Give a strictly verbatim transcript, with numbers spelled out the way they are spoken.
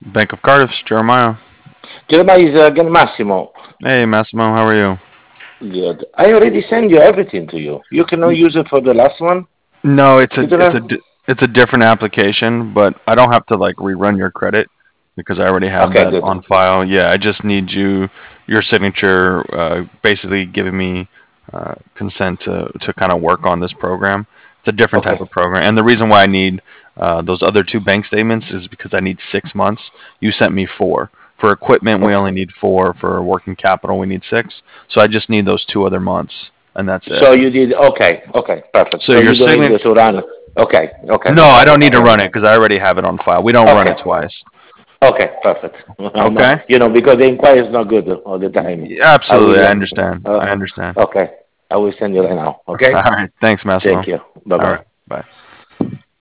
Bank of Cardiff, Jeremiah. Jeremiah is uh, again Massimo. Hey, Massimo, how are you? Good. I already sent you everything to you. You cannot use it for the last one. No, it's a You don't it's a have. di- it's a different application, but I don't have to like rerun your credit because I already have Okay, that good. on file. Yeah, I just need you your signature, uh, basically giving me uh, consent to to kind of work on this program. It's a different type Okay. of program, and the reason why I need uh, those other two bank statements is because I need six months. You sent me four. For equipment, we Okay. only need four. For working capital, we need six. So I just need those two other months, and that's it. So you did. Okay. Okay. Perfect. So So your you don't need signature. to run. Okay. Okay. No, No I don't problem. need I to run it understand. because I already have it on file. We don't run Okay. it twice. Okay. Perfect. Um, uh, Okay? you know, because the inquiry is not good all the time. Y- I Absolutely, will. I Uh, understand. I uh, understand. okay. I will send you right now. All Okay. right. Thanks, Massimo. Thank you. Bye All bye. right. Bye.